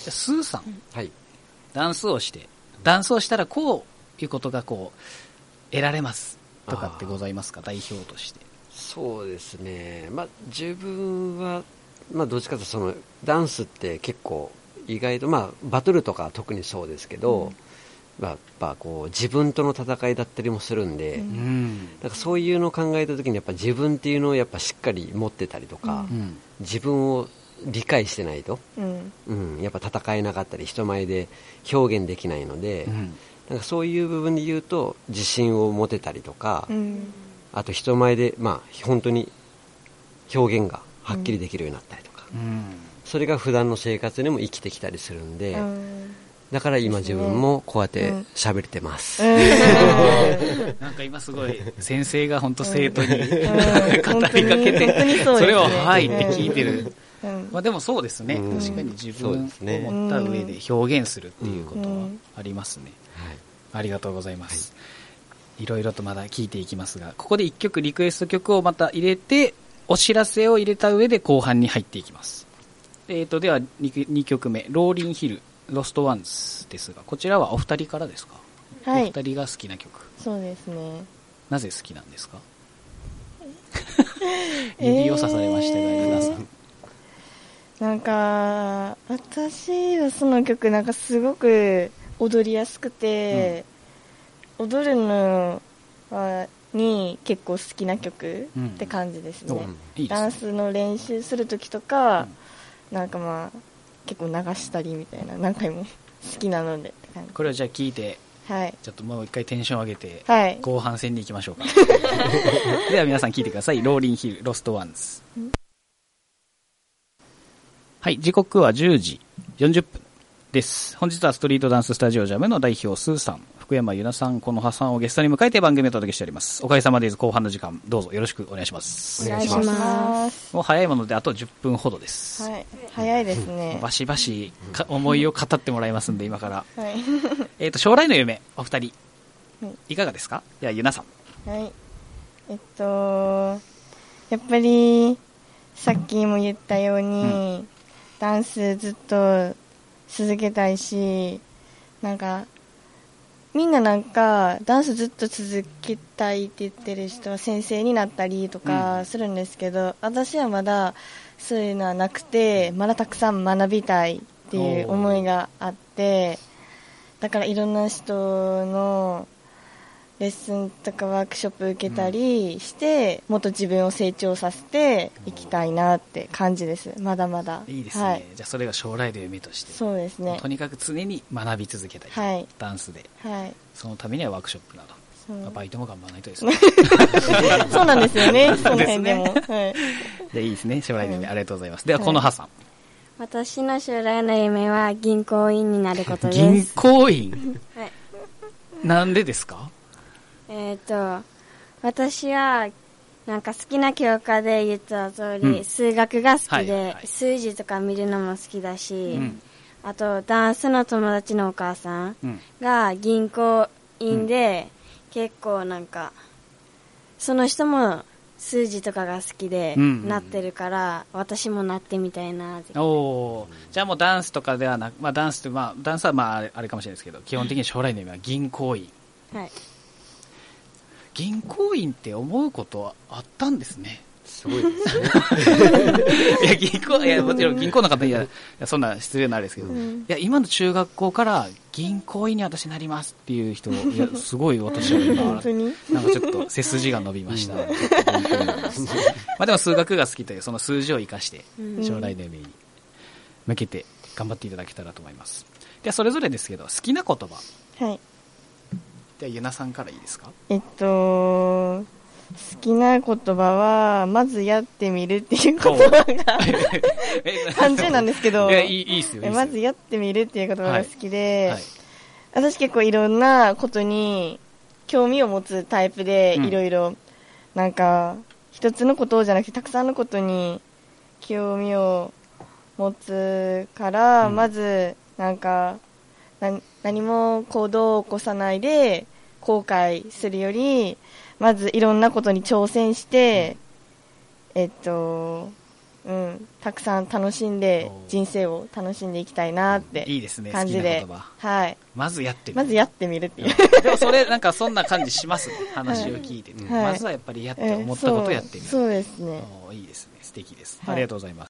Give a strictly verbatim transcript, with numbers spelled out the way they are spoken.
じゃあスーさん、 はい、 ダンスをしてダンスをしたらこういうことがこう得られますとかってございますか？代表として。 そうですね、まあ、自分は、まあ、どっちかというとそのダンスって結構意外と、まあ、バトルとかは特にそうですけど、うんまあ、やっぱこう自分との戦いだったりもするんで、うん、だからそういうのを考えた時にやっぱ自分っていうのをやっぱしっかり持ってたりとか、うん、自分を理解してないと、うんうん、やっぱ戦えなかったり人前で表現できないので、うん、なんかそういう部分で言うと自信を持てたりとか、うん、あと人前で、まあ、本当に表現がはっきりできるようになったりとか、うん、それが普段の生活にも生きてきたりするんで、うんだから今自分もこうやって喋れてます、うん、 なんか今すごい先生が本当生徒に語りかけてそれをはいって聞いてる、うんまあ、でもそうですね、うん、確かに自分を持った上で表現するっていうことはありますね、うんはい、ありがとうございます、はい、いろいろとまだ聞いていきますがここでいっきょくリクエスト曲をまた入れてお知らせを入れた上で後半に入っていきます、えー、とでは 2, にきょくめローリンヒルロストワンズですがこちらはお二人からですか？はい、お二人が好きな曲。 そうですね。 なぜ好きなんですか？指を刺されましたが、えー、皆さんなんか私はその曲なんかすごく踊りやすくて、うん、踊るのはに結構好きな曲って感じですね、うんうん、いいですね。ダンスの練習するときとか、うん、なんかまあ結構流したりみたいな何回も好きなのでって感じ。 これをじゃあ聞いて、はい、ちょっともう一回テンション上げて、 はい、 後半戦に行きましょうかでは皆さん聞いてください。ローリンヒルロストワンズ。はい時刻はじゅうじよんじゅっぷんです。本日はストリートダンススタジオジャムの代表スーさん福山ゆなさんこのはさんをゲストに迎えて番組をお届けしております。おかげさまで後半の時間どうぞよろしくお願いします。 お願いします。 もう早いものであとじゅっぷんほどです、 はい、早いですね。 バシバシか思いを語ってもらいますんで今から、はい、えーと将来の夢お二人、はい、いかがですか？ではゆなさん。 はいえっとやっぱりさっきも言ったように、うん、ダンスずっと続けたいしなんかみんななんかダンスずっと続けたいって言ってる人は先生になったりとかするんですけど、うん、私はまだそういうのはなくてまだたくさん学びたいっていう思いがあってだからいろんな人のレッスンとかワークショップ受けたりして、うん、もっと自分を成長させていきたいなって感じです。まだまだいいですね、はい、じゃあそれが将来の夢としてそうですね。 とにかく常に学び続けたい、はい、ダンスで、はい、そのためにはワークショップなど、まあ、バイトも頑張らないとですねそうなんですよねその辺でもで、ねはい、でいいですね将来の夢、うん、ありがとうございます。ではこのはさん、はい、 私の将来の夢は銀行員になることです。 銀行員、はい、なんでですか？ えーと、私はなんか好きな教科で言った通り、うん、数学が好きで、はいはい、数字とか見るのも好きだし、うん、あとダンスの友達のお母さんが銀行員で、うん、結構なんかその人も数字とかが好きでなってるから、うん、私もなってみたいなって。 おじゃあもうダンスとかではなく、まあ、ダンスって、まあ、ダンスはまああれかもしれないですけど基本的に将来の夢は銀行員、はい、銀行員って思うことはあったんですね。 すごいですねいや銀行いやもちろん銀行の方にはそんな失礼なあれですけど、うん、いや今の中学校から銀行員に私なりますっていう人いやすごい私は今なんかちょっと背筋が伸びました、うん、まあでも数学が好きというその数字を生かして将来の夢に向けて頑張っていただけたらと思います。ではそれぞれですけど好きな言葉、はいではゆなさんからいいですか？ えっと好きな言葉はまずやってみるっていう言葉が単純なんですけどいやいいいいですよいいですよまずやってみるっていう言葉が好きで、はいはい、私結構いろんなことに興味を持つタイプでいろいろなんか一つのことじゃなくてたくさんのことに興味を持つから、うん、まずなんかな何も行動を起こさないで後悔するよりまずいろんなことに挑戦して、うん、えっとうん、たくさん楽しんで人生を楽しんでいきたいなって感じで、はい。 まずやってみる。 まずやってみるっていう。 でもそれなんかそんな感じしますね。話を聞いてて、はい、まずはやっぱりやって思ったことをやってみる。 そうですね。 いいですね。素敵です。ありがとうございます。